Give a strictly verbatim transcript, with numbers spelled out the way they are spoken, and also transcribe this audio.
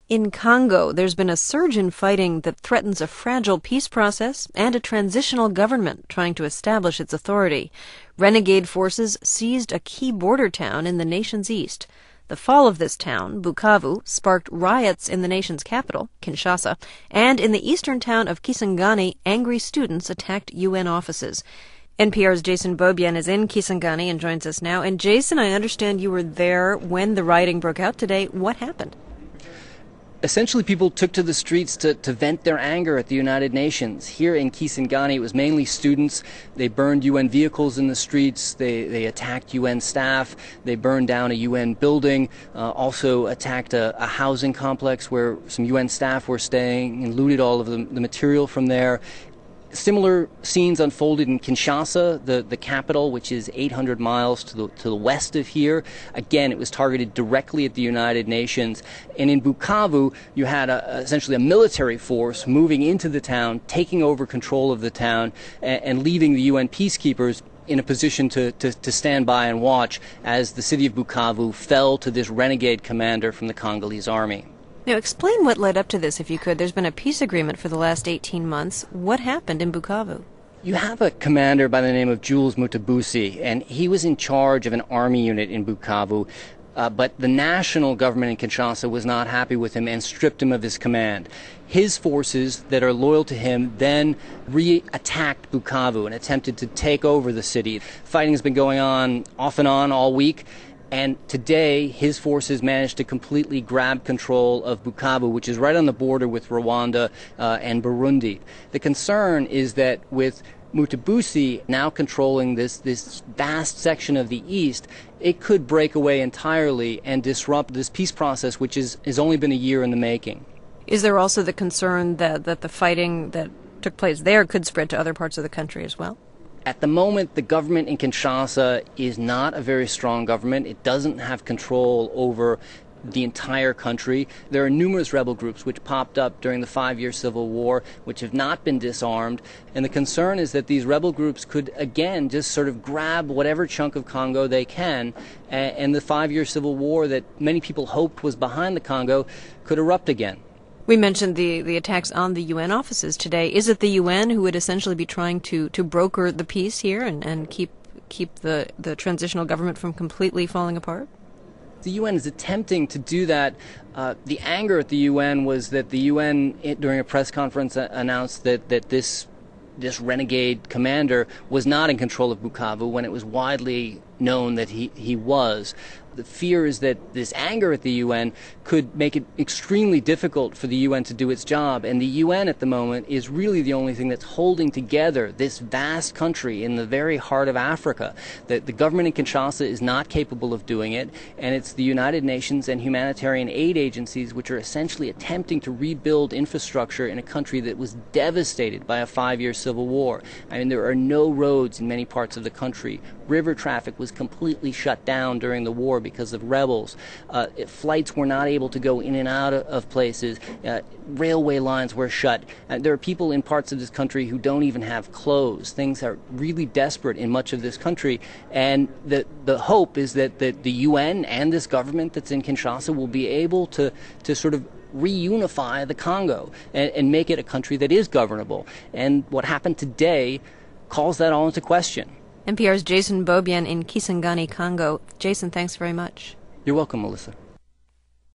In Congo, there's been a surge in fighting that threatens a fragile peace process and a transitional government trying to establish its authority. Renegade forces seized a key border town in the nation's east. The fall of this town, Bukavu, sparked riots in the nation's capital, Kinshasa, and in the eastern town of Kisangani, angry students attacked U N offices. N P R's Jason Beaubien is in Kisangani and joins us now. And Jason, I understand you were there when the rioting broke out today. What happened? Essentially, people took to the streets to, to vent their anger at the United Nations. Here in Kisangani, it was mainly students. They burned U N vehicles in the streets. They, they attacked U N staff. They burned down a U N building, uh, also attacked a, a housing complex where some U N staff were staying and looted all of the, the material from there. Similar scenes unfolded in Kinshasa, the, the capital, which is eight hundred miles to the, to the west of here. Again, it was targeted directly at the United Nations. And in Bukavu, you had a, essentially a military force moving into the town, taking over control of the town, and, and leaving the U N peacekeepers in a position to, to, to stand by and watch as the city of Bukavu fell to this renegade commander from the Congolese army. Now, explain what led up to this, if you could. There's been a peace agreement for the last eighteen months. What happened in Bukavu? You have a commander by the name of Jules Mutebusi, and he was in charge of an army unit in Bukavu, uh, but the national government in Kinshasa was not happy with him and stripped him of his command. His forces that are loyal to him then re-attacked Bukavu and attempted to take over the city. Fighting has been going on off and on all week. And today, his forces managed to completely grab control of Bukavu, which is right on the border with Rwanda uh, and Burundi. The concern is that with Mutebusi now controlling this, this vast section of the east, it could break away entirely and disrupt this peace process, which is, has only been a year in the making. Is there also the concern that, that the fighting that took place there could spread to other parts of the country as well? At the moment, the government in Kinshasa is not a very strong government. It doesn't have control over the entire country. There are numerous rebel groups which popped up during the five-year civil war, which have not been disarmed. And the concern is that these rebel groups could, again, just sort of grab whatever chunk of Congo they can, and the five-year civil war that many people hoped was behind the Congo could erupt again. We mentioned the, the attacks on the U N offices today. Is it the U N who would essentially be trying to, to broker the peace here and, and keep keep the, the transitional government from completely falling apart? The U N is attempting to do that. Uh, the anger at the U N was that the U N, it, during a press conference, uh, announced that, that this this renegade commander was not in control of Bukavu when it was widely known that he, he was. The fear is that this anger at the U N could make it extremely difficult for the U N to do its job. And the U N at the moment is really the only thing that's holding together this vast country in the very heart of Africa. The, the government in Kinshasa is not capable of doing it, and it's the United Nations and humanitarian aid agencies which are essentially attempting to rebuild infrastructure in a country that was devastated by a five-year civil war. I mean, there are no roads in many parts of the country. River traffic was completely shut down during the war because of rebels. Uh, flights were not able to go in and out of, of places. Uh, railway lines were shut. Uh, there are people in parts of this country who don't even have clothes. Things are really desperate in much of this country. And the, the hope is that, that the U N and this government that's in Kinshasa will be able to, to sort of reunify the Congo and, and make it a country that is governable. And what happened today calls that all into question. N P R's Jason Beaubien in Kisangani, Congo. Jason, thanks very much. You're welcome, Melissa.